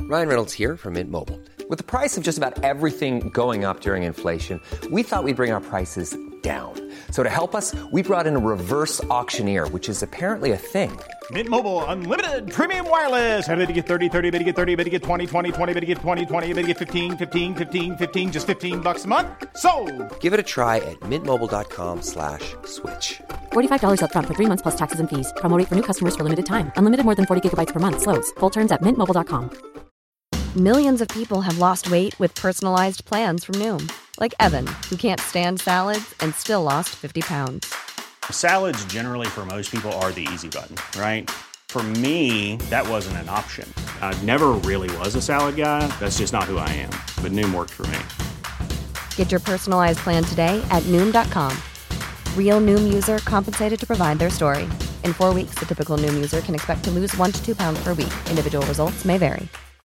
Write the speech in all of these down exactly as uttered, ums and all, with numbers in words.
Ryan Reynolds here from Mint Mobile. With the price of just about everything going up during inflation, we thought we'd bring our prices down. So to help us, we brought in a reverse auctioneer, which is apparently a thing. Mint Mobile Unlimited Premium Wireless. How to get thirty, thirty, how to get thirty, how to get twenty, twenty, twenty, how to get twenty, twenty, how to get fifteen, fifteen, fifteen, fifteen, just fifteen bucks a month? Sold! Give it a try at mintmobile.com slash switch. forty-five dollars up front for three months plus taxes and fees. Promo rate for new customers for limited time. Unlimited more than forty gigabytes per month. Slows full terms at mint mobile dot com. Millions of people have lost weight with personalized plans from Noom. Like Evan, who can't stand salads and still lost fifty pounds. Salads generally for most people are the easy button, right? For me, that wasn't an option. I never really was a salad guy. That's just not who I am. But Noom worked for me. Get your personalized plan today at Noom dot com. Real Noom user compensated to provide their story. In four weeks, the typical Noom user can expect to lose one to two pounds per week. Individual results may vary.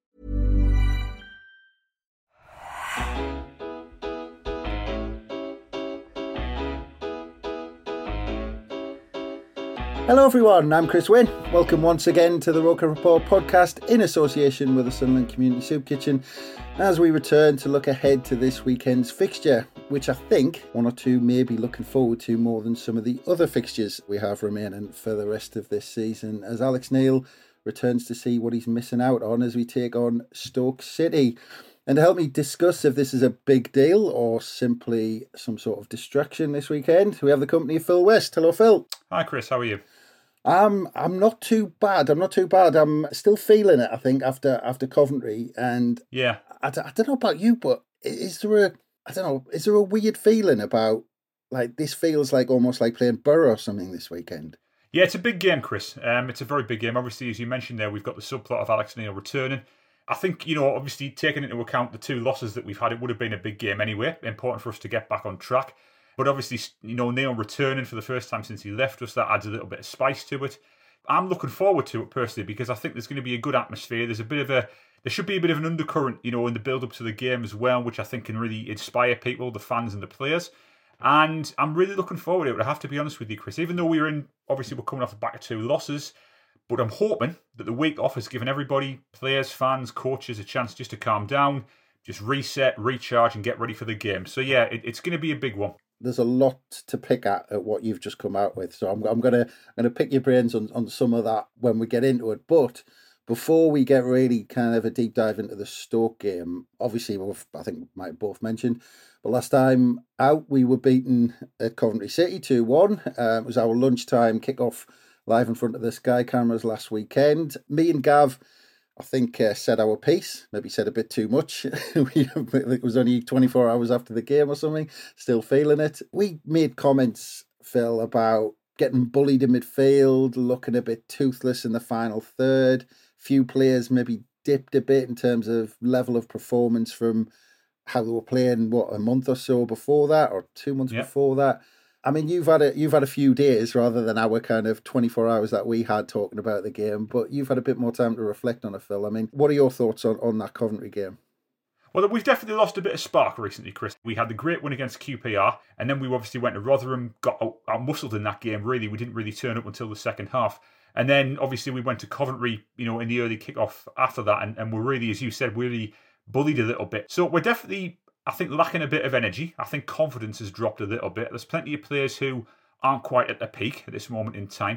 Hello everyone, I'm Chris Wynn. Welcome once again to the Roker Report podcast in association with the Sunderland Community Soup Kitchen as we return to look ahead to this weekend's fixture, which I think one or two may be looking forward to more than some of the other fixtures we have remaining for the rest of this season, as Alex Neil returns to see what he's missing out on as we take on Stoke City. And to help me discuss if this is a big deal or simply some sort of distraction this weekend, we have the company of Phil West. Hello, Phil. Hi, Chris. How are you? Um, I'm not too bad. I'm not too bad. I'm still feeling it, I think, after after Coventry. And yeah, I, I don't know about you, but is there a, I don't know, is there a weird feeling about, like, this feels like almost like playing Borough or something this weekend? Yeah, it's a big game, Chris. Um, it's a very big game. Obviously, as you mentioned there, we've got the subplot of Alex Neil returning. I think, you know, obviously taking into account the two losses that we've had, it would have been a big game anyway. Important for us to get back on track. But obviously, you know, Neil returning for the first time since he left us, that adds a little bit of spice to it. I'm looking forward to it personally because I think there's going to be a good atmosphere. There's a bit of a, there should be a bit of an undercurrent, you know, in the build-up to the game as well, which I think can really inspire people, the fans and the players. And I'm really looking forward to it. I have to be honest with you, Chris. Even though we're in, obviously we're coming off the back of two losses, but I'm hoping that the week off has given everybody, players, fans, coaches, a chance just to calm down, just reset, recharge, and get ready for the game. So yeah, it, it's going to be a big one. There's a lot to pick at at what you've just come out with. So I'm, I'm gonna I'm gonna pick your brains on, on some of that when we get into it. But before we get really kind of a deep dive into the Stoke game, obviously we've, I think we might have both mentioned, but last time out we were beaten at Coventry City two one. Uh, it was our lunchtime kickoff live in front of the Sky cameras last weekend. Me and Gav, I think, uh, said our piece, maybe said a bit too much. we, it was only twenty-four hours after the game or something, still feeling it. We made comments, Phil, about getting bullied in midfield, looking a bit toothless in the final third. Few players maybe dipped a bit in terms of level of performance from how they were playing, what, a month or so before that, or two months yep. before that. I mean, you've had a you've had a few days rather than our kind of twenty-four hours that we had talking about the game, but you've had a bit more time to reflect on it, Phil. I mean, what are your thoughts on, on that Coventry game? Well, we've definitely lost a bit of spark recently, Chris. We had the great win against Q P R, and then we obviously went to Rotherham, got out-muscled in that game, really. We didn't really turn up until the second half. And then, obviously, we went to Coventry, you know, in the early kick-off after that, and, and we're really, as you said, really bullied a little bit. So we're definitely, I think, lacking a bit of energy. I think confidence has dropped a little bit. There's plenty of players who aren't quite at their peak at this moment in time.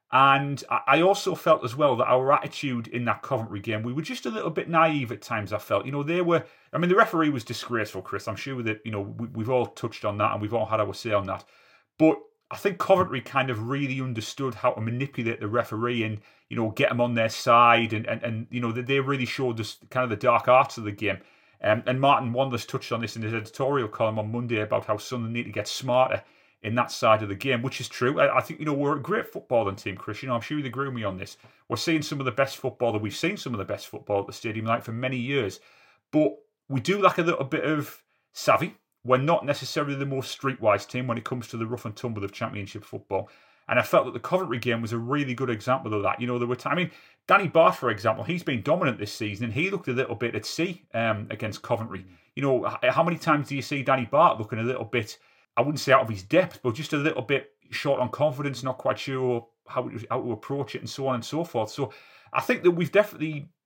And I also felt as well that our attitude in that Coventry game, we were just a little bit naive at times, I felt. You know, they were, I mean, the referee was disgraceful, Chris. I'm sure that, you know, we, we've all touched on that and we've all had our say on that. But I think Coventry kind of really understood how to manipulate the referee and, you know, get him on their side. And, and, and you know, they really showed us kind of the dark arts of the game. Um, and Martin Wanderers touched on this in his editorial column on Monday about how Sunderland need to get smarter in that side of the game, which is true. I, I think, you know, we're a great footballing team, Chris. You know, I'm sure you'd agree with me on this. We're seeing some of the best football that we've seen some of the best football at the Stadium like for many years. But we do lack a little bit of savvy. We're not necessarily the most streetwise team when it comes to the rough and tumble of Championship football. And I felt that the Coventry game was a really good example of that. You know, there were times, I mean, Danny Batth, for example, he's been dominant this season and he looked a little bit at sea um, against Coventry. You know, how many times do you see Danny Batth looking a little bit, I wouldn't say out of his depth, but just a little bit short on confidence, not quite sure how, how to approach it and so on and so forth. So I think that we've definitely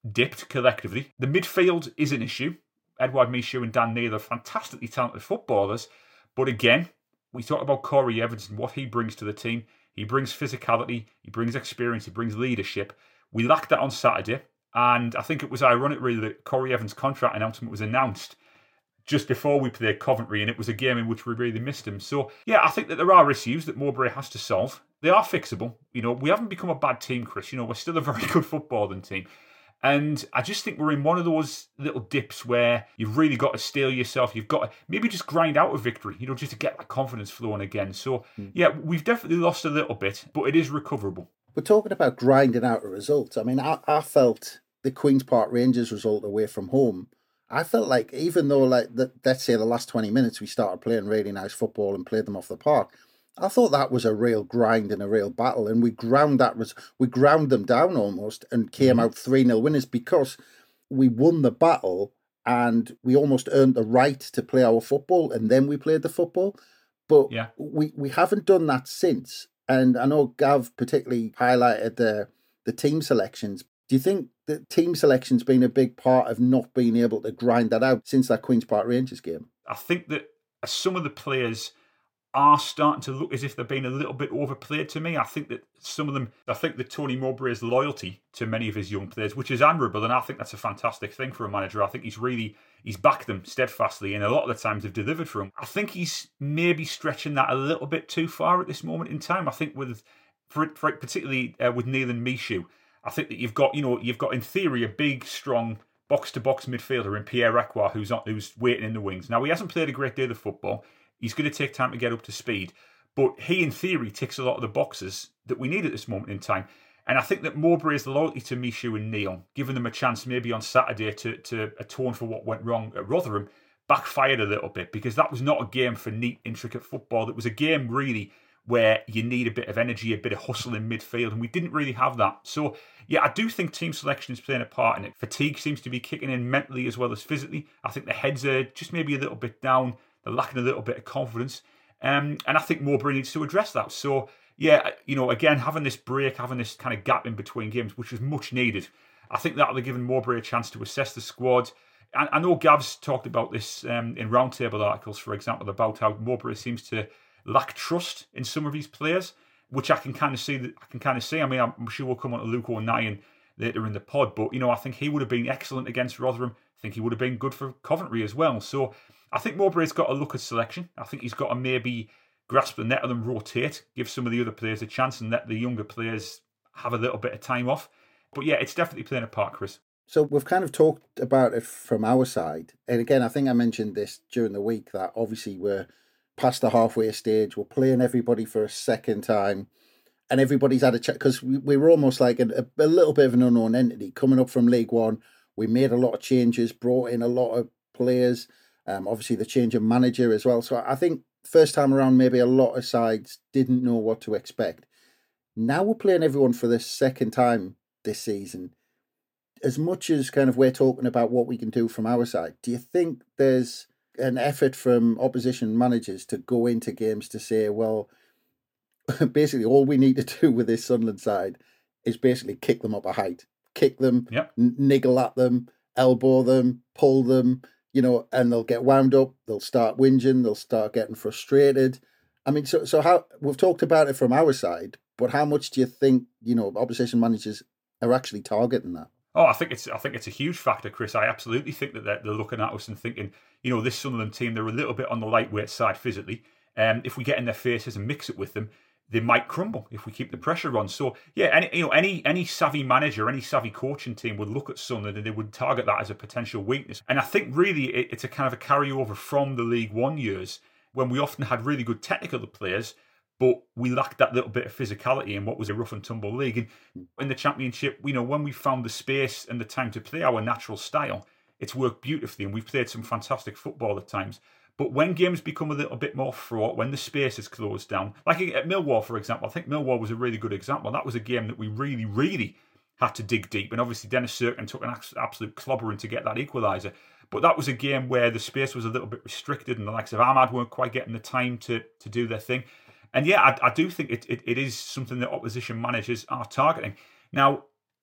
dipped collectively. The midfield is an issue. Edouard Michut and Dan Neil are fantastically talented footballers. But again, we talk about Corey Evans and what he brings to the team. He brings physicality, he brings experience, he brings leadership. We lacked that on Saturday. And I think it was ironic, really, that Corey Evans' contract announcement was announced just before we played Coventry, and it was a game in which we really missed him. So, yeah, I think that there are issues that Mowbray has to solve. They are fixable. You know, we haven't become a bad team, Chris. You know, we're still a very good footballing team. And I just think we're in one of those little dips where you've really got to steel yourself. You've got to maybe just grind out a victory, you know, just to get that confidence flowing again. So, yeah, we've definitely lost a little bit, but it is recoverable. We're talking about grinding out a result. I mean, I, I felt the Queen's Park Rangers result away from home, I felt like even though, like, the, let's say the last twenty minutes we started playing really nice football and played them off the park, I thought that was a real grind and a real battle, and we ground that was we ground them down almost and came out three nil winners because we won the battle and we almost earned the right to play our football, and then we played the football. But yeah. we, we haven't done that since. And I know Gav particularly highlighted the the team selections. Do you think that team selection's been a big part of not being able to grind that out since that Queen's Park Rangers game? I think that some of the players are starting to look as if they're being a little bit overplayed to me. I think that some of them, I think that Tony Mowbray's loyalty to many of his young players, which is admirable, and I think that's a fantastic thing for a manager. I think he's really, he's backed them steadfastly, and a lot of the times they've delivered for him. I think he's maybe stretching that a little bit too far at this moment in time. I think with, for, for particularly uh, with Neil and Michut, I think that you've got, you know, you've got in theory a big, strong box-to-box midfielder in Pierre Ekwah who's on, who's waiting in the wings. Now, he hasn't played a great deal of football. He's going to take time to get up to speed. But he, in theory, ticks a lot of the boxes that we need at this moment in time. And I think that Mowbray's loyalty to Michut and Neil, giving them a chance maybe on Saturday to, to atone for what went wrong at Rotherham, backfired a little bit, because that was not a game for neat, intricate football. It was a game, really, where you need a bit of energy, a bit of hustle in midfield, and we didn't really have that. So, yeah, I do think team selection is playing a part in it. Fatigue seems to be kicking in mentally as well as physically. I think the heads are just maybe a little bit down. They're lacking a little bit of confidence. Um, and I think Mowbray needs to address that. So, yeah, you know, again, having this break, having this kind of gap in between games, which was much needed, I think that'll have given Mowbray a chance to assess the squad. I, I know Gav's talked about this um, in roundtable articles, for example, about how Mowbray seems to lack trust in some of his players, which I can kind of see. That I can kind of see. I mean, I'm sure we'll come on to Luke O'Nien later in the pod, but you know, I think he would have been excellent against Rotherham. I think he would have been good for Coventry as well. So I think Mowbray's got to look at selection. I think he's got to maybe grasp the nettle and rotate, give some of the other players a chance, and let the younger players have a little bit of time off. But yeah, it's definitely playing a part, Chris. So we've kind of talked about it from our side, and again, I think I mentioned this during the week that obviously we're past the halfway stage. We're playing everybody for a second time, and everybody's had a check because we, we were almost like a, a little bit of an unknown entity coming up from League One. We made a lot of changes, brought in a lot of players. Um, obviously, the change of manager as well. So I think first time around, maybe a lot of sides didn't know what to expect. Now we're playing everyone for the second time this season. As much as kind of we're talking about what we can do from our side, do you think there's an effort from opposition managers to go into games to say, well, basically all we need to do with this Sunderland side is basically kick them up a height, kick them, yep. n- niggle at them, elbow them, pull them, you know, and they'll get wound up, they'll start whinging, they'll start getting frustrated. I mean, so so how we've talked about it from our side, but how much do you think, you know, opposition managers are actually targeting that? Oh, I think it's I think it's a huge factor, Chris. I absolutely think that they're, they're looking at us and thinking, you know, this Sunderland team, they're a little bit on the lightweight side physically. Um, if we get in their faces and mix it with them, they might crumble if we keep the pressure on. So yeah, any you know any any savvy manager, any savvy coaching team would look at Sunderland and they would target that as a potential weakness. And I think really it, it's a kind of a carryover from the League One years when we often had really good technical players, but we lacked that little bit of physicality in what was a rough and tumble league. And in the Championship, you know, when we found the space and the time to play our natural style, it's worked beautifully, and we've played some fantastic football at times. But when games become a little bit more fraught, when the space is closed down, like at Millwall, for example, I think Millwall was a really good example. That was a game that we really, really had to dig deep. And obviously Dennis Cirkin took an absolute clobbering to get that equaliser. But that was a game where the space was a little bit restricted and the likes of Ahmad weren't quite getting the time to, to do their thing. And yeah, I, I do think it, it, it is something that opposition managers are targeting. Now,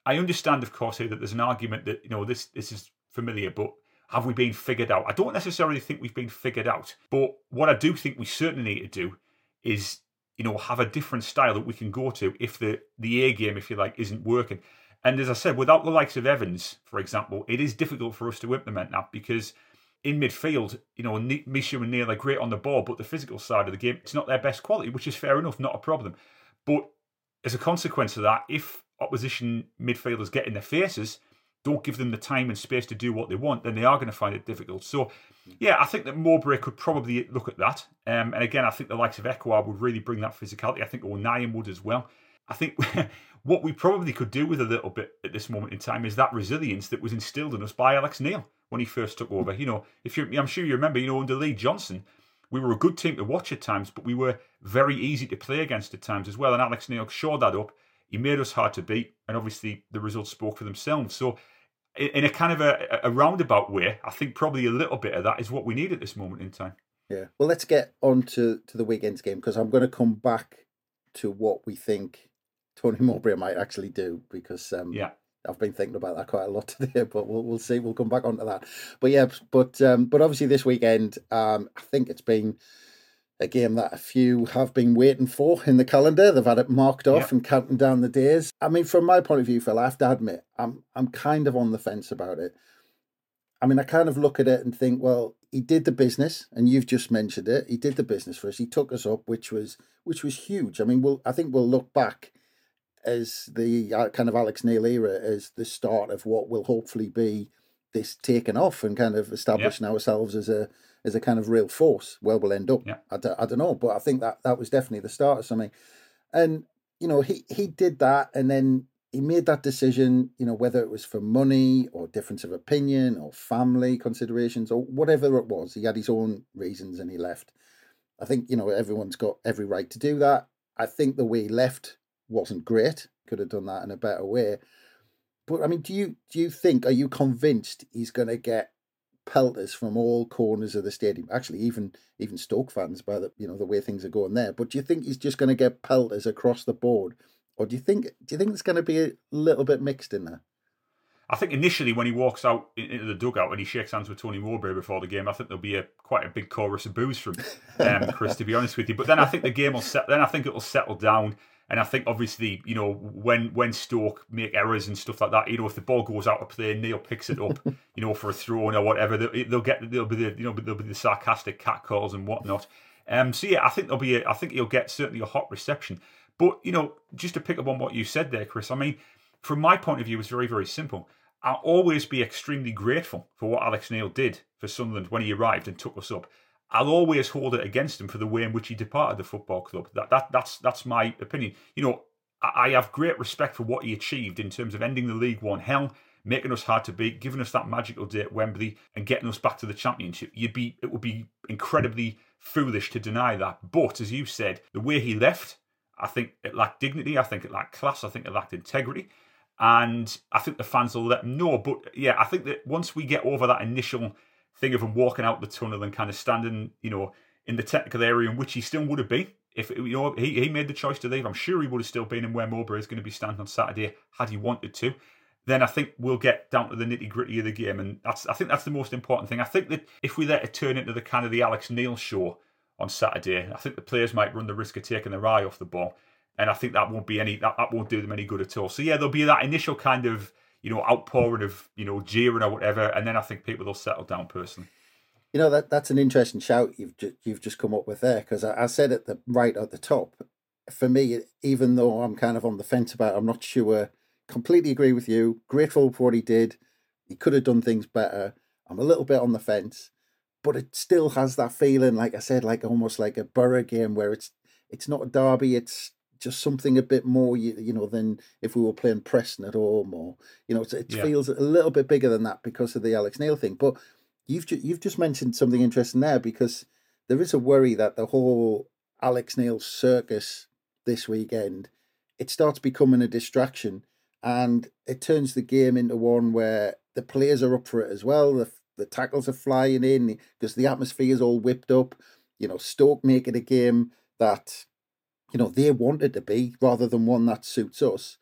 I understand, of course, here that there's an argument that, you know, this this is familiar, but have we been figured out? I don't necessarily think we've been figured out, but what I do think we certainly need to do is, you know, have a different style that we can go to if the the A game, if you like, isn't working. And as I said, without the likes of Evans, for example, it is difficult for us to implement that because in midfield, you know, Misha and Neil are great on the ball, but the physical side of the game, it's not their best quality, which is fair enough, not a problem. But as a consequence of that, if opposition midfielders get in their faces, don't give them the time and space to do what they want, then they are going to find it difficult. So, yeah, I think that Mowbray could probably look at that. Um, and again, I think the likes of Ekwar would really bring that physicality. I think O'Nien would as well. I think what we probably could do with a little bit at this moment in time is that resilience that was instilled in us by Alex Neil when he first took over. You know, if you, I'm sure you remember, you know, under Lee Johnson, we were a good team to watch at times, but we were very easy to play against at times as well. And Alex Neil shored that up. He made us hard to beat, and obviously the results spoke for themselves. So, in a kind of a, a roundabout way, I think probably a little bit of that is what we need at this moment in time. Yeah. Well, let's get on to, to the weekend's game, because I'm going to come back to what we think Tony Mowbray might actually do, because um, yeah. I've been thinking about that quite a lot today, but we'll we'll see. We'll come back onto that. But yeah, but um, but obviously this weekend, um, I think it's been a game that a few have been waiting for in the calendar. They've had it marked off yeah. and counting down the days. I mean, from my point of view, Phil, I have to admit, I'm I'm kind of on the fence about it. I mean, I kind of look at it and think, well, he did the business, and you've just mentioned it. He did the business for us. He took us up, which was which was huge. I mean, we'll I think we'll look back as the uh, kind of Alex Neil era as the start of what will hopefully be this taking off and kind of establishing yeah. ourselves as a as a kind of real force. Where we'll end up, yeah. I, d- I don't know, but I think that that was definitely the start of something. And you know, he he did that, and then he made that decision. You know, whether it was for money or difference of opinion or family considerations or whatever it was, he had his own reasons and he left. I think, you know, everyone's got every right to do that. I think the way he left wasn't great. Could have done that in a better way. But I mean, do you do you think, are you convinced he's going to get pelters from all corners of the stadium? Actually, even even Stoke fans, by the you know the way things are going there. But do you think he's just going to get pelters across the board, or do you think do you think it's going to be a little bit mixed in there? I think initially when he walks out into the dugout and he shakes hands with Tony Mowbray before the game, I think there'll be a quite a big chorus of boos from um, Chris, to be honest with you. But then I think the game will set. Then I think it will settle down. And I think, obviously, you know, when when Stoke make errors and stuff like that, you know, if the ball goes out of play, Neil picks it up, you know, for a throw or whatever, they'll, they'll get they'll be the you know they'll be the sarcastic catcalls and whatnot. Um, so yeah, I think there'll be a, I think he'll get certainly a hot reception. But you know, just to pick up on what you said there, Chris, I mean, from my point of view, it's very very simple. I'll always be extremely grateful for what Alex Neil did for Sunderland when he arrived and took us up. I'll always hold it against him for the way in which he departed the football club. That that that's that's my opinion. You know, I, I have great respect for what he achieved in terms of ending the League One hell, making us hard to beat, giving us that magical day at Wembley, and getting us back to the Championship. You'd be it would be incredibly foolish to deny that. But as you said, the way he left, I think it lacked dignity. I think it lacked class. I think it lacked integrity. And I think the fans will let him know. But yeah, I think that once we get over that initial thing of him walking out the tunnel and kind of standing, you know, in the technical area in which he still would have been, if you know he, he made the choice to leave, I'm sure he would have still been in where Mowbray is going to be standing on Saturday had he wanted to. Then I think we'll get down to the nitty gritty of the game, and that's I think that's the most important thing. I think that if we let it turn into the kind of the Alex Neil show on Saturday, I think the players might run the risk of taking their eye off the ball, and I think that won't be any that, that won't do them any good at all. So yeah, there'll be that initial kind of you know outpouring of you know jeering or whatever, and then I think people will settle down personally. You know, that that's an interesting shout you've ju- you've just come up with there, because I, I said at the right at the top, for me, even though I'm kind of on the fence about it, I'm not sure, completely agree with you, grateful for what he did, he could have done things better, I'm a little bit on the fence, but it still has that feeling, like I said, like almost like a Borough game where it's it's not a derby, it's just something a bit more, you, you know, than if we were playing Preston at home, or, you know, it, it yeah. feels a little bit bigger than that because of the Alex Neil thing, but You've ju- you've just mentioned something interesting there, because there is a worry that the whole Alex Neil circus this weekend, it starts becoming a distraction, and it turns the game into one where the players are up for it as well. The the tackles are flying in because the atmosphere is all whipped up. You know, Stoke make it a game that, you know, they want it to be rather than one that suits us.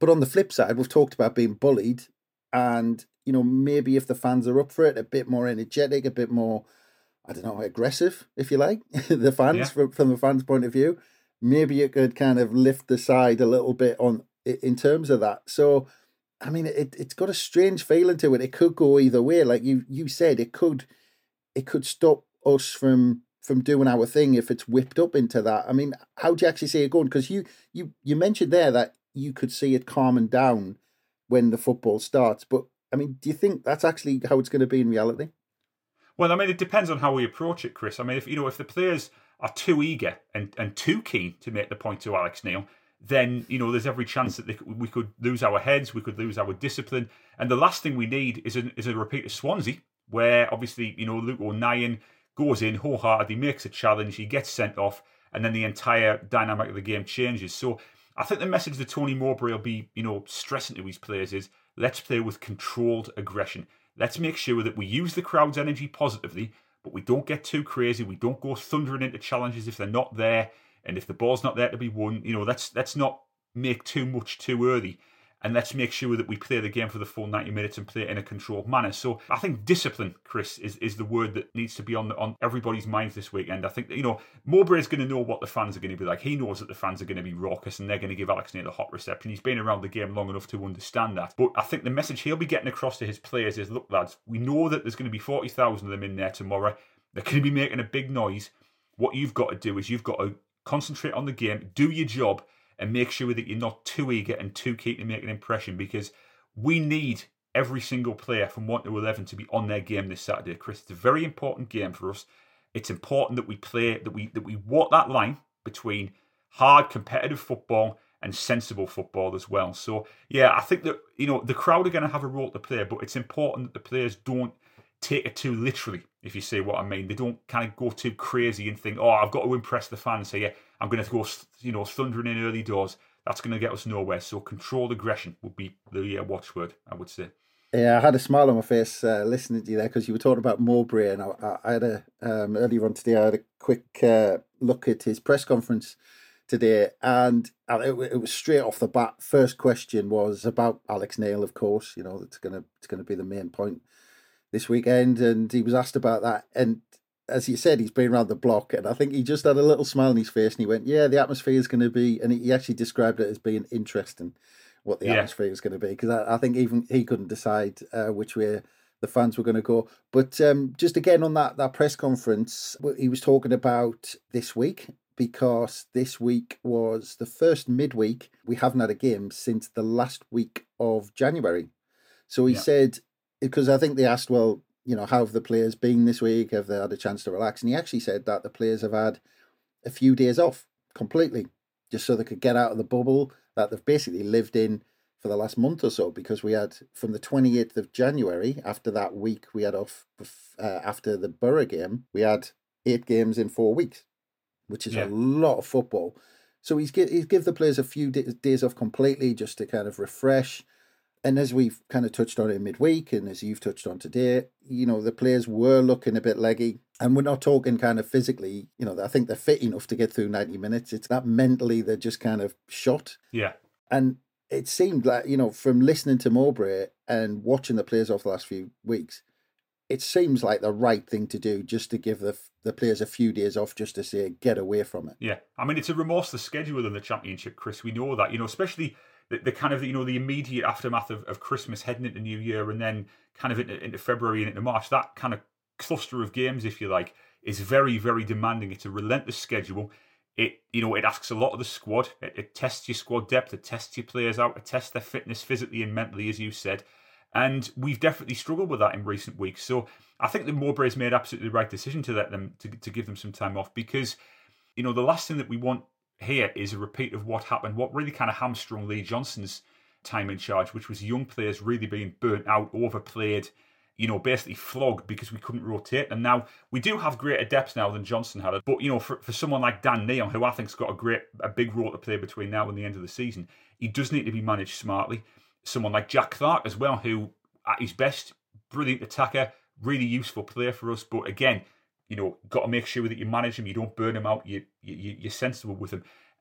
But on the flip side, we've talked about being bullied, and you know, maybe if the fans are up for it, a bit more energetic, a bit more, I don't know, aggressive, if you like, the fans yeah. from, from the fans' point of view, maybe it could kind of lift the side a little bit on in terms of that. So, I mean, it it's got a strange feeling to it. It could go either way, like you you said. It could it could stop us from from doing our thing if it's whipped up into that. I mean, how do you actually see it going? Because you you you mentioned there that you could see it calming down when the football starts, but I mean, do you think that's actually how it's going to be in reality? Well, I mean, it depends on how we approach it, Chris. I mean, if you know, if the players are too eager and, and too keen to make the point to Alex Neil, then you know there's every chance that they, we could lose our heads, we could lose our discipline, and the last thing we need is a is a repeat of Swansea, where obviously you know Luke O'Nien goes in wholeheartedly, makes a challenge, he gets sent off, and then the entire dynamic of the game changes. So I think the message that Tony Mowbray will be you know stressing to his players is, let's play with controlled aggression. Let's make sure that we use the crowd's energy positively, but we don't get too crazy. We don't go thundering into challenges if they're not there, and if the ball's not there to be won. You know, let's let's not make too much too early, and let's make sure that we play the game for the full ninety minutes and play it in a controlled manner. So I think discipline, Chris, is, is the word that needs to be on on everybody's minds this weekend. I think that, you know, Mowbray is going to know what the fans are going to be like. He knows that the fans are going to be raucous and they're going to give Alex Neil a hot reception. He's been around the game long enough to understand that. But I think the message he'll be getting across to his players is, look, lads, we know that there's going to be forty thousand of them in there tomorrow. They're going to be making a big noise. What you've got to do is you've got to concentrate on the game, do your job, and make sure that you're not too eager and too keen to make an impression, because we need every single player from one to eleven to be on their game this Saturday, Chris. It's a very important game for us. It's important that we play, that we that we walk that line between hard, competitive football and sensible football as well. So, yeah, I think that, you know, the crowd are going to have a role to play, but it's important that the players don't take it too literally, if you see what I mean. They don't kind of go too crazy and think, oh, I've got to impress the fans. So, yeah, I'm going to go, you know, thundering in early doors. That's going to get us nowhere. So controlled aggression would be the uh, watchword, I would say. Yeah, I had a smile on my face uh, listening to you there, because you were talking about Mowbray, and I, I had a, um, earlier on today, I had a quick uh, look at his press conference today, and it, it was straight off the bat. First question was about Alex Neil, of course. You know, it's gonna it's gonna be the main point this weekend, and he was asked about that, and as you said, he's been around the block, and I think he just had a little smile on his face, and he went, yeah, the atmosphere is going to be, and he actually described it as being interesting, what the yeah. atmosphere is going to be, because I, I think even he couldn't decide uh, which way the fans were going to go. But um, just again on that, that press conference, he was talking about this week, because this week was the first midweek we haven't had a game since the last week of January. So he yeah. said, because I think they asked, well, you know, how have the players been this week? Have they had a chance to relax? And he actually said that the players have had a few days off completely, just so they could get out of the bubble that they've basically lived in for the last month or so, because we had from the twenty-eighth of January, after that week we had off uh, after the Borough game, we had eight games in four weeks, which is yeah. a lot of football. So he's give, he's give the players a few days off completely just to kind of refresh. And as we've kind of touched on in midweek, and as you've touched on today, you know, the players were looking a bit leggy. And we're not talking kind of physically, you know, I think they're fit enough to get through ninety minutes. It's that mentally they're just kind of shot. Yeah. And it seemed like, you know, from listening to Mowbray and watching the players over the last few weeks, it seems like the right thing to do, just to give the the players a few days off, just to say, get away from it. Yeah. I mean, it's a remorseless schedule in the Championship, Chris. We know that, you know, especially The, the kind of, you know, the immediate aftermath of, of Christmas heading into New Year, and then kind of into, into February and into March, that kind of cluster of games, if you like, is very, very demanding. It's a relentless schedule. It, you know, it asks a lot of the squad. It, it tests your squad depth. It tests your players out. It tests their fitness physically and mentally, as you said. And we've definitely struggled with that in recent weeks. So I think that Mowbray's made absolutely the right decision to let them, to, to give them some time off, because, you know, the last thing that we want here is a repeat of what happened, what really kind of hamstrung Lee Johnson's time in charge, which was young players really being burnt out, overplayed, you know, basically flogged because we couldn't rotate. And now we do have greater depth now than Johnson had. But, you know, for, for someone like Dan Neil, who I think's got a great, a big role to play between now and the end of the season, he does need to be managed smartly. Someone like Jack Clark as well, who at his best, brilliant attacker, really useful player for us. But again, you know, got to make sure that you manage him, you don't burn him out, you, you, you're sensible with him.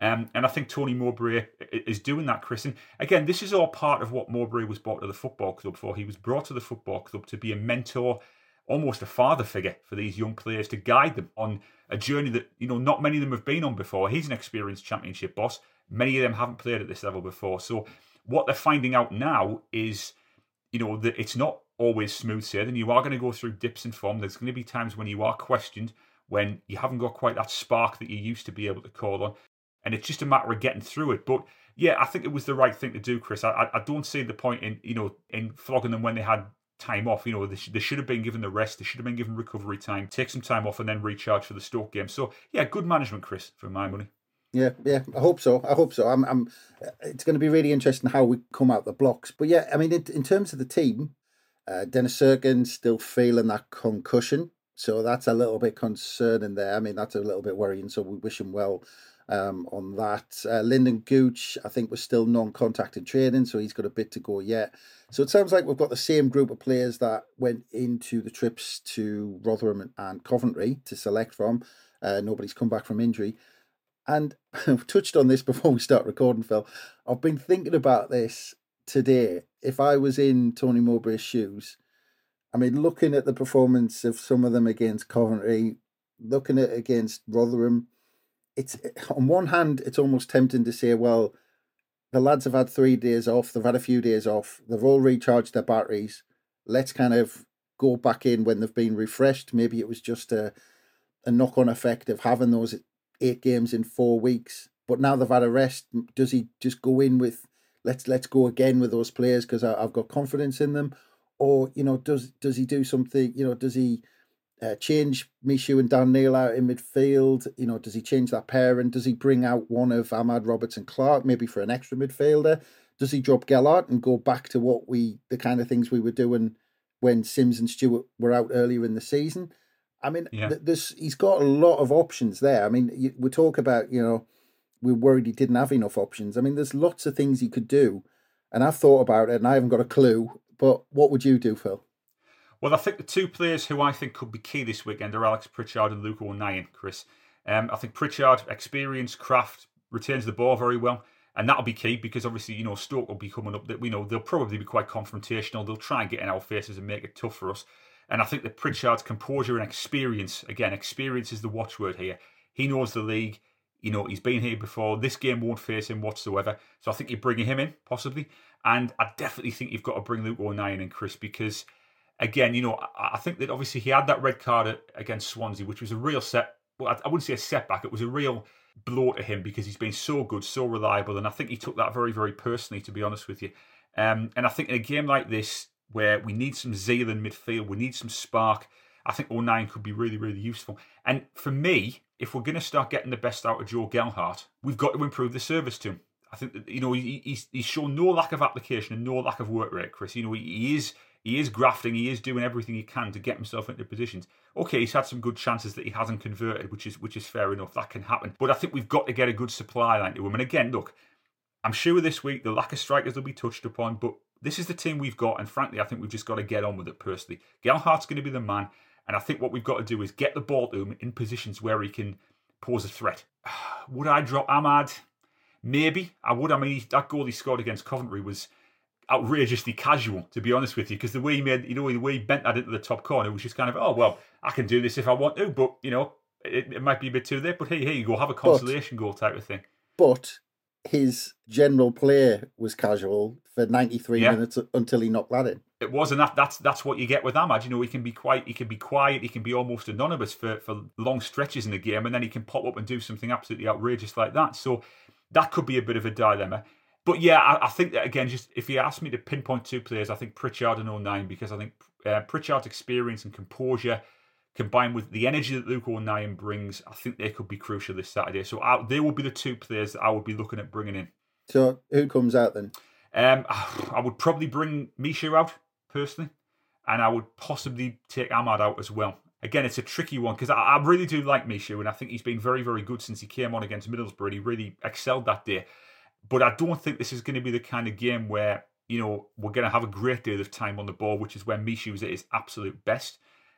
Um, and I think Tony Mowbray is doing that, Chris. And again, this is all part of what Mowbray was brought to the football club for. He was brought to the football club to be a mentor, almost a father figure for these young players, to guide them on a journey that, you know, not many of them have been on before. He's an experienced championship boss. Many of them haven't played at this level before. So what they're finding out now is, you know, that it's not always smooth sailing. You are going to go through dips in form. There's going to be times when you are questioned, when you haven't got quite that spark that you used to be able to call on. And it's just a matter of getting through it. But yeah, I think it was the right thing to do, Chris. I, I don't see the point in, you know, in flogging them when they had time off. You know, they, sh- they should have been given the rest. They should have been given recovery time. Take some time off and then recharge for the Stoke game. So yeah, good management, Chris, for my money. Yeah, yeah, I hope so. I hope so. I'm, I'm. It's going to be really interesting how we come out the blocks. But yeah, I mean, in, in terms of the team, uh, Dennis Serkin still feeling that concussion, so that's a little bit concerning there. I mean, that's a little bit worrying. So we wish him well um, on that. Uh, Lyndon Gooch, I think, was still non-contact in training, so he's got a bit to go yet. So it sounds like we've got the same group of players that went into the trips to Rotherham and Coventry to select from. Uh, nobody's come back from injury. And I've touched on this before we start recording, Phil. I've been thinking about this today. If I was in Tony Mowbray's shoes, I mean, looking at the performance of some of them against Coventry, looking at against Rotherham, it's on one hand, it's almost tempting to say, well, the lads have had three days off. They've had a few days off. They've all recharged their batteries. Let's kind of go back in when they've been refreshed. Maybe it was just a, a knock-on effect of having those eight games in four weeks, but now they've had a rest. Does he just go in with let's let's go again with those players because I've got confidence in them, or you know does does he do something? You know, does he uh, change Michu and Dan Neil out in midfield? You know, does he change that pairing? Does he bring out one of Ahmad, Roberts, and Clark maybe for an extra midfielder? Does he drop Gellart and go back to what we the kind of things we were doing when Sims and Stewart were out earlier in the season? I mean, yeah. there's, he's got a lot of options there. I mean, you, we talk about, you know, we're worried he didn't have enough options. I mean, there's lots of things he could do. And I've thought about it and I haven't got a clue. But what would you do, Phil? Well, I think the two players who I think could be key this weekend are Alex Pritchard and Luke O'Nien, Chris. Um, I think Pritchard, experience, craft, retains the ball very well. And that'll be key because obviously, you know, Stoke will be coming up. That we know they'll probably be quite confrontational. They'll try and get in our faces and make it tough for us. And I think that Pritchard's composure and experience, again, experience is the watchword here. He knows the league. You know, he's been here before. This game won't face him whatsoever. So I think you're bringing him in, possibly. And I definitely think you've got to bring Luke O'Nien in, Chris, because, again, you know, I think that obviously he had that red card against Swansea, which was a real set. Well, I wouldn't say a setback. It was a real blow to him because he's been so good, so reliable. And I think he took that very, very personally, to be honest with you. Um, and I think in a game like this, where we need some zeal in midfield, we need some spark, I think O'Nien could be really, really useful. And for me, if we're going to start getting the best out of Joe Gellart, we've got to improve the service to him. I think that, you know, he, he's, he's shown no lack of application and no lack of work rate, Chris. You know, he, he is he is grafting, he is doing everything he can to get himself into positions. Okay, he's had some good chances that he hasn't converted, which is which is fair enough. That can happen. But I think we've got to get a good supply line to him. And again, look, I'm sure this week the lack of strikers will be touched upon, but this is the team we've got, and frankly, I think we've just got to get on with it personally. Gellhart's going to be the man, and I think what we've got to do is get the ball to him in positions where he can pose a threat. Would I drop Ahmad? Maybe. I would. I mean, that goal he scored against Coventry was outrageously casual, to be honest with you, because the way he made, you know, the way he bent that into the top corner was just kind of, oh, well, I can do this if I want to, but, you know, it, it might be a bit too late, but hey, here you go, have a consolation but, goal type of thing. But his general play was casual for ninety-three yeah. minutes until he knocked that in. It was, and that, that's that's what you get with Ahmad. You know, he can be quite, he can be quiet, he can be almost anonymous for, for long stretches in the game, and then he can pop up and do something absolutely outrageous like that. So that could be a bit of a dilemma. But yeah, I, I think that, again, just if you ask me to pinpoint two players, I think Pritchard and O'Nien, because I think uh, Pritchard's experience and composure combined with the energy that Luke O'Nien brings, I think they could be crucial this Saturday. So I, they will be the two players that I would be looking at bringing in. So who comes out then? Um, I would probably bring Michu out, personally, and I would possibly take Ahmad out as well. Again, it's a tricky one because I, I really do like Michu, and I think he's been very, very good since he came on against Middlesbrough, and he really excelled that day. But I don't think this is going to be the kind of game where, you know, we're going to have a great deal of time on the ball, which is where Michu is at his absolute best.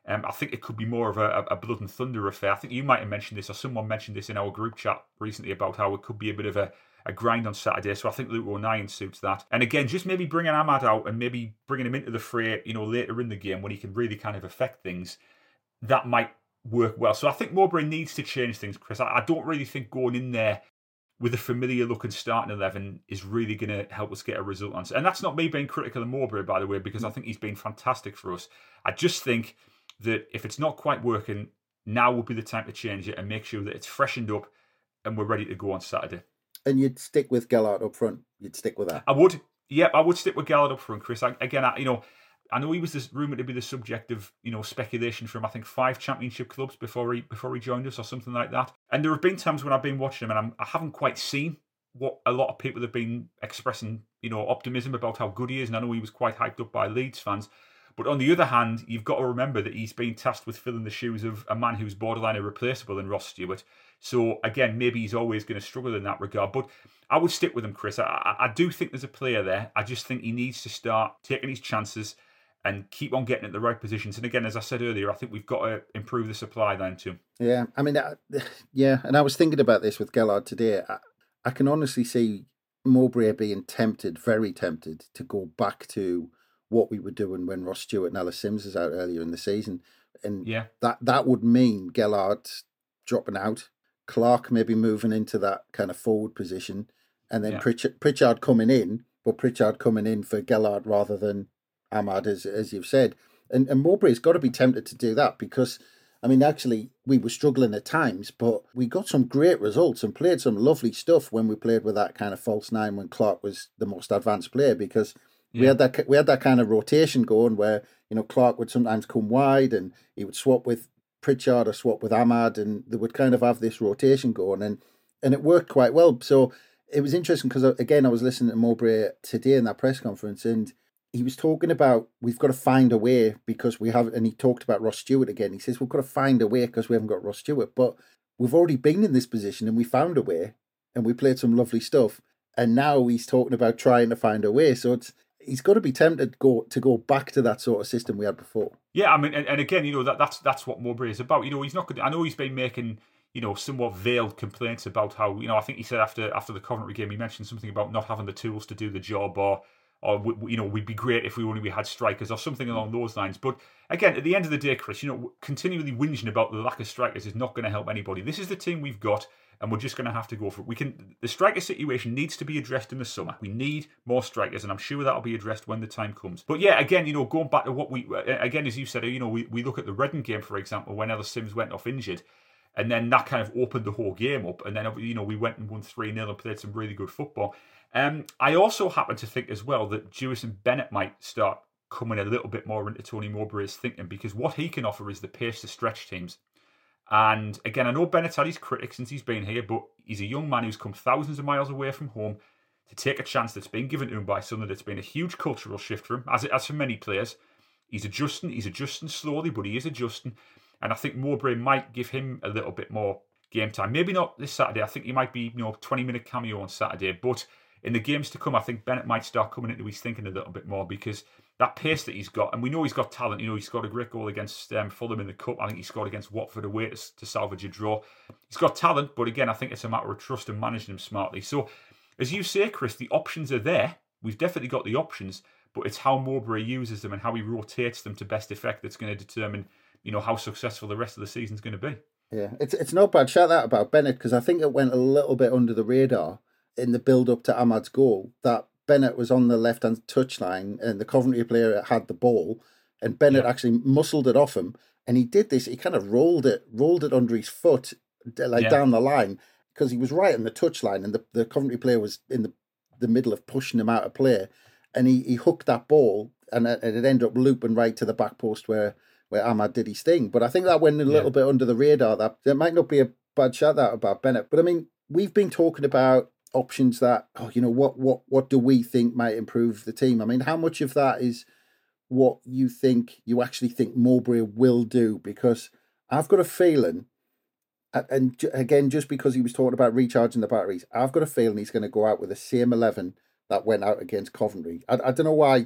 Um, I think it could be more of a, a blood and thunder affair. I think you might have mentioned this, or someone mentioned this in our group chat recently about how it could be a bit of a, a grind on Saturday. So I think Luke O'Nien suits that. And again, just maybe bringing Ahmad out and maybe bringing him into the fray, you know, later in the game when he can really kind of affect things, that might work well. So I think Mowbray needs to change things, Chris. I, I don't really think going in there with a familiar looking starting eleven is really going to help us get a result on. And that's not me being critical of Mowbray, by the way, because I think he's been fantastic for us. I just think that if it's not quite working, now would be the time to change it and make sure that it's freshened up and we're ready to go on Saturday. And you'd stick with Gellard up front. You'd stick with that. I would. Yep, I would stick with Gellard up front, Chris. I, again, I, you know, I know he was this, rumoured to be the subject of, you know, speculation from, I think, five championship clubs before he before he joined us or something like that. And there have been times when I've been watching him and I'm, I haven't quite seen what a lot of people have been expressing, you know, optimism about how good he is. And I know he was quite hyped up by Leeds fans. But on the other hand, you've got to remember that he's been tasked with filling the shoes of a man who's borderline irreplaceable in Ross Stewart. So again, maybe he's always going to struggle in that regard. But I would stick with him, Chris. I, I, I do think there's a player there. I just think he needs to start taking his chances and keep on getting at the right positions. And again, as I said earlier, I think we've got to improve the supply line too. Yeah, I mean, uh, yeah, and I was thinking about this with Gellard today. I, I can honestly see Mowbray being tempted, very tempted, to go back to what we were doing when Ross Stewart and Ellis Sims was out earlier in the season. And yeah. that, that would mean Gellard dropping out, Clark maybe moving into that kind of forward position, and then yeah. Pritchard, Pritchard coming in, but Pritchard coming in for Gellard rather than Ahmad, as as you've said. And, and Mowbray's got to be tempted to do that because, I mean, actually, we were struggling at times, but we got some great results and played some lovely stuff when we played with that kind of false nine when Clark was the most advanced player because yeah. we had that we had that kind of rotation going where, you know, Clark would sometimes come wide and he would swap with Pritchard or swap with Ahmad, and they would kind of have this rotation going, and and it worked quite well. So it was interesting because, again, I was listening to Mowbray today in that press conference, and he was talking about we've got to find a way because we have, and he talked about Ross Stewart again. He says we've got to find a way because we haven't got Ross Stewart, but we've already been in this position and we found a way and we played some lovely stuff. And now he's talking about trying to find a way. So it's he's got to be tempted to go to go back to that sort of system we had before. Yeah, I mean, and, and again, you know, that that's that's what Mowbray is about. You know, he's not good. I know he's been making, you know, somewhat veiled complaints about how, you know, I think he said after after the Coventry game, he mentioned something about not having the tools to do the job, or or, you know, we'd be great if we only we had strikers or something along those lines. But again, at the end of the day, Chris, you know, continually whinging about the lack of strikers is not going to help anybody. This is the team we've got, and we're just going to have to go for it. We can. The striker situation needs to be addressed in the summer. We need more strikers, and I'm sure that'll be addressed when the time comes. But yeah, again, you know, going back to what we, again, as you said, you know, we, we look at the Reading game, for example, when Ellis Sims went off injured, and then that kind of opened the whole game up. And then, you know, we went and won three nil and played some really good football. Um, I also happen to think as well that Jewison Bennett might start coming a little bit more into Tony Mowbray's thinking, because what he can offer is the pace to stretch teams. And again, I know Bennett's had his critics since he's been here, but he's a young man who's come thousands of miles away from home to take a chance that's been given to him by someone that's been a huge cultural shift for him, as it has for many players. He's adjusting, he's adjusting slowly, but he is adjusting. And I think Mowbray might give him a little bit more game time. Maybe not this Saturday. I think he might be, you know, twenty-minute cameo on Saturday. But in the games to come, I think Bennett might start coming into his thinking a little bit more, because that pace that he's got, and we know he's got talent. You know, he scored a great goal against um, Fulham in the Cup. I think he scored against Watford away to, to salvage a draw. He's got talent, but again, I think it's a matter of trust and managing him smartly. So, as you say, Chris, the options are there. We've definitely got the options, but it's how Mowbray uses them and how he rotates them to best effect that's going to determine, you know, how successful the rest of the season's going to be. Yeah, it's it's not bad. Shout out about Bennett, because I think it went a little bit under the radar in the build-up to Ahmad's goal, that Bennett was on the left-hand touchline and the Coventry player had the ball, and Bennett yeah. actually muscled it off him, and he did this, he kind of rolled it, rolled it under his foot, like yeah. down the line, because he was right on the touchline, and the, the Coventry player was in the, the middle of pushing him out of play, and he, he hooked that ball, and it, and it ended up looping right to the back post where, where Ahmad did his thing. But I think that went a little yeah. bit under the radar. That it might not be a bad shout out about Bennett, but I mean, we've been talking about options that, oh, you know, what what what do we think might improve the team? I mean, how much of that is what you think, you actually think Mowbray will do? Because I've got a feeling, and again, just because he was talking about recharging the batteries, I've got a feeling he's going to go out with the same eleven that went out against Coventry. I, I don't know why, just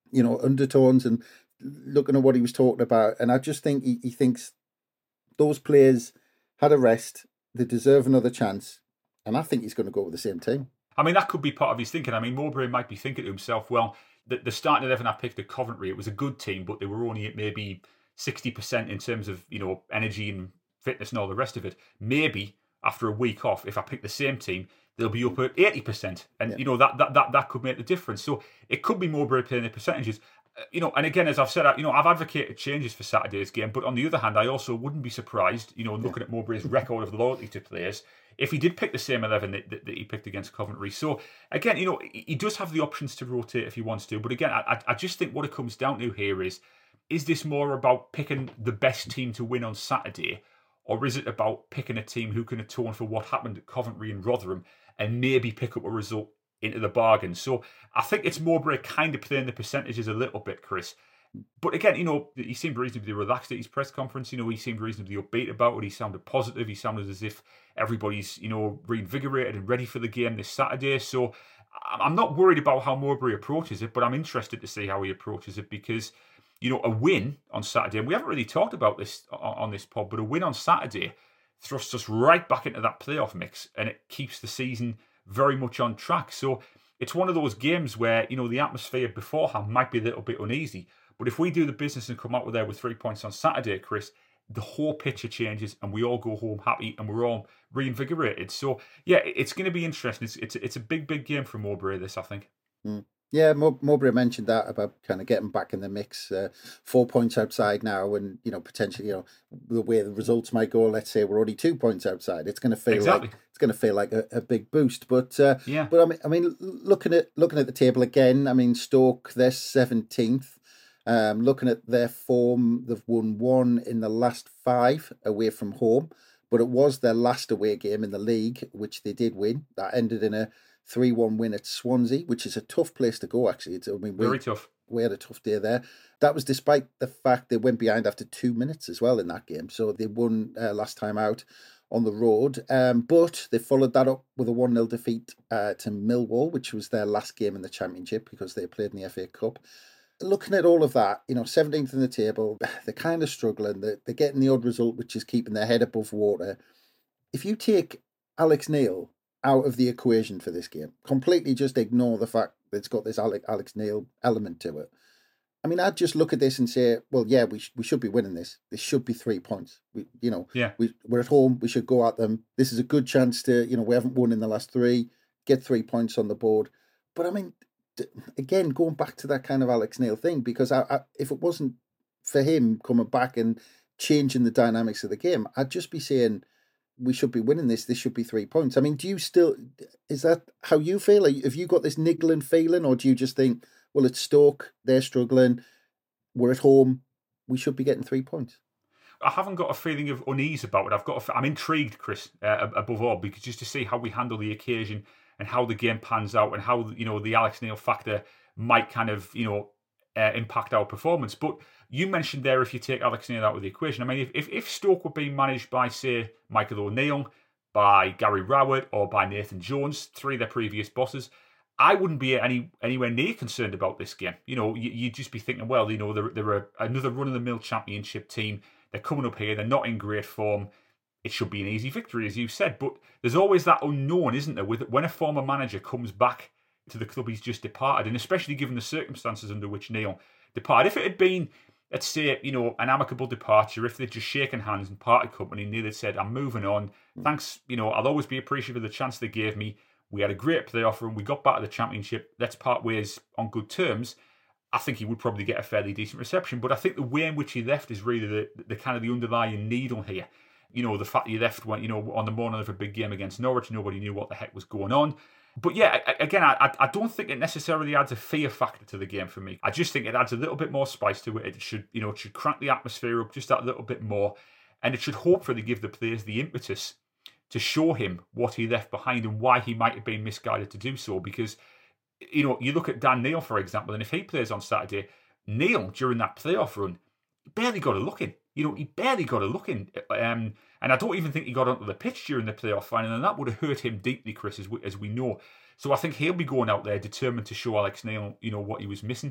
you know, undertones and looking at what he was talking about. And I just think he, he thinks those players had a rest, they deserve another chance. And I think he's going to go with the same team. I mean, that could be part of his thinking. I mean, Mowbray might be thinking to himself, well, the, the starting eleven I picked at Coventry, it was a good team, but they were only at maybe sixty percent in terms of, you know, energy and fitness and all the rest of it. Maybe after a week off, if I pick the same team, they'll be up at eighty percent. And, yeah. you know, that, that that that could make the difference. So it could be Mowbray playing the percentages. Uh, you know, and again, as I've said, you know, I've advocated changes for Saturday's game. But on the other hand, I also wouldn't be surprised, you know, looking yeah. at Mowbray's record of loyalty to players, if he did pick the same eleven that, that, that he picked against Coventry. So, again, you know, he does have the options to rotate if he wants to. But again, I, I just think what it comes down to here is, is this more about picking the best team to win on Saturday? Or is it about picking a team who can atone for what happened at Coventry and Rotherham and maybe pick up a result into the bargain? So I think it's Mowbray kind of playing the percentages a little bit, Chris. But again, you know, he seemed reasonably relaxed at his press conference. You know, he seemed reasonably upbeat about it. He sounded positive. He sounded as if everybody's, you know, reinvigorated and ready for the game this Saturday. So I'm not worried about how Mowbray approaches it, but I'm interested to see how he approaches it because, you know, a win on Saturday, and we haven't really talked about this on this pod, but a win on Saturday thrusts us right back into that playoff mix and it keeps the season very much on track. So it's one of those games where, you know, the atmosphere beforehand might be a little bit uneasy. But if we do the business and come out with there with three points on Saturday, Chris, the whole picture changes and we all go home happy and we're all reinvigorated. So, yeah, it's going to be interesting. It's it's, it's a big, big game for Mowbray, this, I think. Mm. Yeah, Mowbray mentioned that about kind of getting back in the mix. Uh, four points outside now, and you know potentially, you know, the way the results might go. Let's say we're only two points outside. It's going to feel exactly. like it's going to feel like a, a big boost. But uh, yeah, but I mean, I mean, looking at looking at the table again. I mean, Stoke, they're seventeenth. Um, looking at their form, they've won one in the last five away from home, but it was their last away game in the league, which they did win. That ended in a three one win at Swansea, which is a tough place to go, actually. It's, I mean, we, Very tough. We had a tough day there. That was despite the fact they went behind after two minutes as well in that game. So they won uh, last time out on the road. Um, but they followed that up with a one nil defeat uh, to Millwall, which was their last game in the Championship because they played in the F A Cup. Looking at all of that, you know, seventeenth in the table, they're kind of struggling. They're, they're getting the odd result, which is keeping their head above water. If you take Alex Neil out of the equation for this game, completely just ignore the fact that it's got this Alex, Alex Neil element to it. I mean, I'd just look at this and say, well, yeah, we sh- we should be winning this. This should be three points. We, you know, yeah. we, we're at home. We should go at them. This is a good chance to, you know, we haven't won in the last three, get three points on the board. But I mean, again, going back to that kind of Alex Neil thing, because I, I, if it wasn't for him coming back and changing the dynamics of the game, I'd just be saying we should be winning this. This should be three points. I mean, do you still, is that how you feel? Have you got this niggling feeling, or do you just think, well, it's Stoke, they're struggling, we're at home, we should be getting three points? I haven't got a feeling of unease about it. I've got. A, I'm intrigued, Chris, uh, above all, because just to see how we handle the occasion and how the game pans out and how, you know, the Alex Neil factor might kind of, you know, uh, impact our performance. But you mentioned there, if you take Alex Neil out of the equation, I mean, if, if, if Stoke were being managed by, say, Michael O'Neill, by Gary Rowett, or by Nathan Jones, three of their previous bosses, I wouldn't be any anywhere near concerned about this game. You know, you, you'd just be thinking, well, you know, they're, they're a, another run-of-the-mill championship team. They're coming up here. They're not in great form. It should be an easy victory, as you said. But there's always that unknown, isn't there, with when a former manager comes back to the club he's just departed, and especially given the circumstances under which Neil departed. If it had been, let's say, you know, an amicable departure, if they'd just shaken hands and parted company, and Neil had said, I'm moving on. Thanks, you know, I'll always be appreciative of the chance they gave me. We had a great playoff run. We got back to the Championship. Let's part ways on good terms. I think he would probably get a fairly decent reception. But I think the way in which he left is really the, the kind of the underlying needle here. You know, the fact that he left when, you know, on the morning of a big game against Norwich, nobody knew what the heck was going on. But yeah, again, I, I don't think it necessarily adds a fear factor to the game for me. I just think it adds a little bit more spice to it. It should, you know, it should crank the atmosphere up just that little bit more. And it should hopefully give the players the impetus to show him what he left behind and why he might have been misguided to do so. Because, you know, you look at Dan Neil, for example, and if he plays on Saturday, Neil, during that playoff run, barely got a look in. You know, he barely got a look in. Um, and I don't even think he got onto the pitch during the playoff final, and that would have hurt him deeply, Chris, as we, as we know. So I think he'll be going out there determined to show Alex Neil, you know, what he was missing.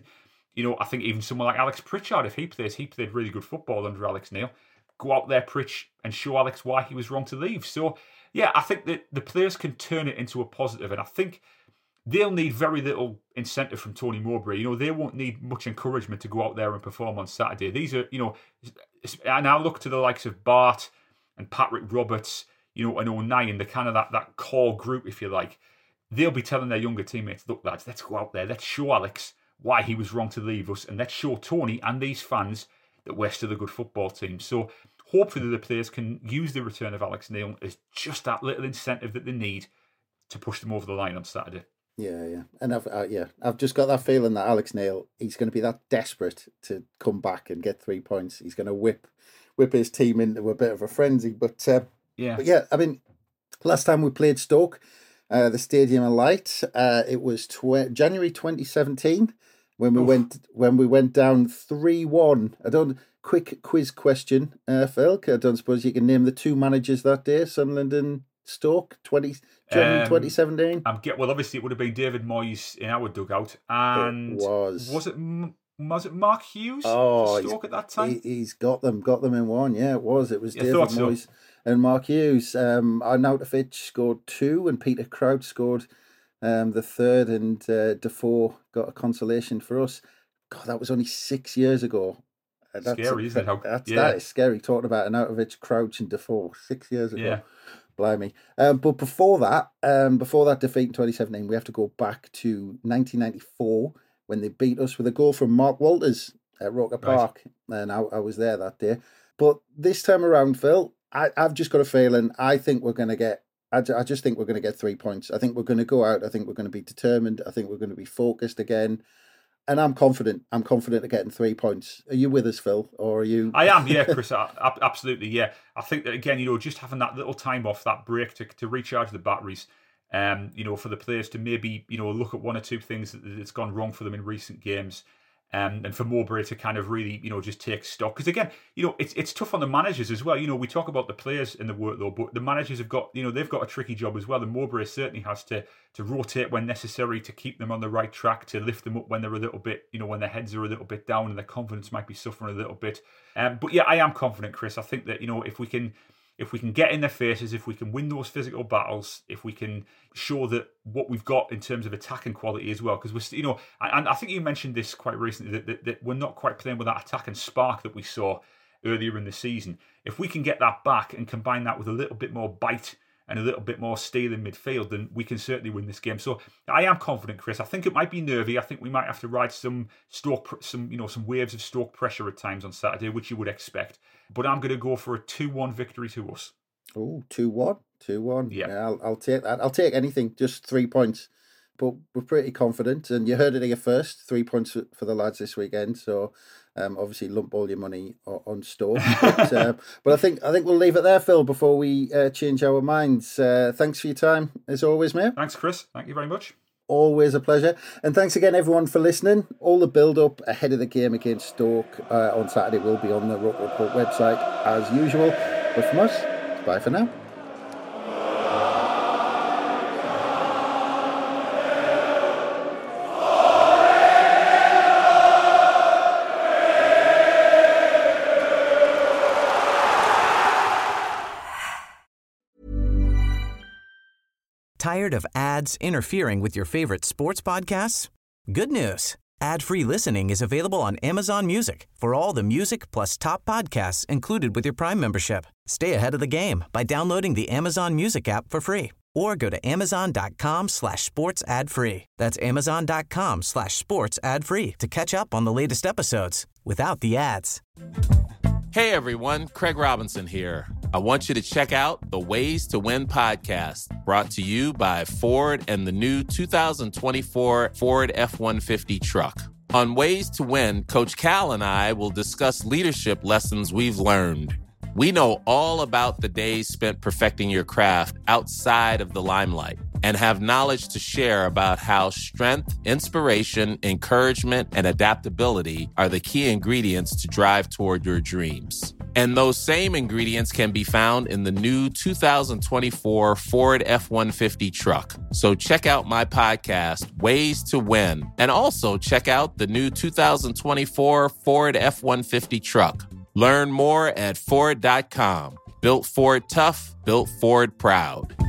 You know, I think even someone like Alex Pritchard, if he plays, he played really good football under Alex Neil. Go out there, Pritch, and show Alex why he was wrong to leave. So, yeah, I think that the players can turn it into a positive, and I think they'll need very little incentive from Tony Mowbray. You know, they won't need much encouragement to go out there and perform on Saturday. These are, you know, and I look to the likes of Bart and Patrick Roberts, you know, and O'Nien, the kind of that, that core group, if you like. They'll be telling their younger teammates, look, lads, let's go out there. Let's show Alex why he was wrong to leave us. And let's show Tony and these fans that we're still a good football team. So hopefully the players can use the return of Alex Neil as just that little incentive that they need to push them over the line on Saturday. Yeah, yeah. And I've, uh, yeah, I've just got that feeling that Alex Neil, he's going to be that desperate to come back and get three points. He's going to whip whip his team into a bit of a frenzy. But, uh, yeah. but yeah, I mean, last time we played Stoke, Uh, the Stadium of Light. Uh, it was tw- January twenty seventeen when we Oof. went when we went down three one. I don't quick quiz question, uh, Phil. I don't suppose you can name the two managers that day, Sunderland and Stoke. Twenty January um, twenty seventeen. I'm get well. Obviously, it would have been David Moyes in our dugout, and it was was it was it Mark Hughes? Oh, Stoke at that time. He, he's got them, got them in one. Yeah, it was. It was yeah, David so. Moyes. And Mark Hughes, um, Arnautovic scored two, and Peter Crouch scored um, the third, and uh, Defoe got a consolation for us. God, that was only six years ago. That's scary, a, isn't it? How, that's, yeah. That is scary, talking about Arnautovic, Crouch, and Defoe six years ago. Yeah. Blimey. Um, but before that, um, before that defeat in twenty seventeen, we have to go back to nineteen ninety-four when they beat us with a goal from Mark Walters at Roker Park. Right. And I, I was there that day. But this time around, Phil, I, I've just got a feeling. I think we're going to get. I, I just think we're going to get three points. I think we're going to go out. I think we're going to be determined. I think we're going to be focused again, and I'm confident. I'm confident of getting three points. Are you with us, Phil, or are you? I am. Yeah, Chris. Absolutely. Yeah. I think that again, you know, just having that little time off, that break to to recharge the batteries. Um, you know, for the players to maybe you know look at one or two things that, that's gone wrong for them in recent games. Um, and for Mowbray to kind of really, you know, just take stock. Because again, you know, it's it's tough on the managers as well. You know, we talk about the players in the workload, but the managers have got, you know, they've got a tricky job as well. And Mowbray certainly has to to rotate when necessary to keep them on the right track, to lift them up when they're a little bit, you know, when their heads are a little bit down and their confidence might be suffering a little bit. Um, but yeah, I am confident, Chris. I think that, you know, if we can... If we can get in their faces, if we can win those physical battles, if we can show that what we've got in terms of attacking quality as well, because we're, you know, and I think you mentioned this quite recently that, that, that we're not quite playing with that attacking spark that we saw earlier in the season. If we can get that back and combine that with a little bit more bite and a little bit more steel in midfield, then we can certainly win this game. So I am confident, Chris. I think it might be nervy. I think we might have to ride some Stoke, some you know, some waves of Stoke pressure at times on Saturday, which you would expect. But I'm going to go for a two one victory to us. Oh, two one. two one. Yeah, yeah I'll, I'll take that. I'll take anything, just three points. But we're pretty confident. And you heard it here first, three points for the lads this weekend. So um, obviously lump all your money on Stoke. But, uh, but I think I think we'll leave it there, Phil, before we uh, change our minds. Uh, thanks for your time, as always, mate. Thanks, Chris. Thank you very much. Always a pleasure. And thanks again, everyone, for listening. All the build-up ahead of the game against Stoke uh, on Saturday will be on the Roker Report website, as usual. But from us, bye for now. Tired of ads interfering with your favorite sports podcasts? Good news. Ad-free listening is available on Amazon Music for all the music plus top podcasts included with your Prime membership. Stay ahead of the game by downloading the Amazon Music app for free or go to amazon.com slash sports ad free. That's amazon.com slash sports ad free to catch up on the latest episodes without the ads. Hey everyone, Craig Robinson here. I want you to check out the Ways to Win podcast, brought to you by Ford and the new two thousand twenty-four Ford F one fifty truck. On Ways to Win, Coach Cal and I will discuss leadership lessons we've learned. We know all about the days spent perfecting your craft outside of the limelight and have knowledge to share about how strength, inspiration, encouragement, and adaptability are the key ingredients to drive toward your dreams. And those same ingredients can be found in the new two thousand twenty-four Ford F one fifty truck. So check out my podcast, Ways to Win, and also check out the new two thousand twenty-four Ford F one fifty truck. Learn more at Ford dot com. Built Ford tough, built Ford proud.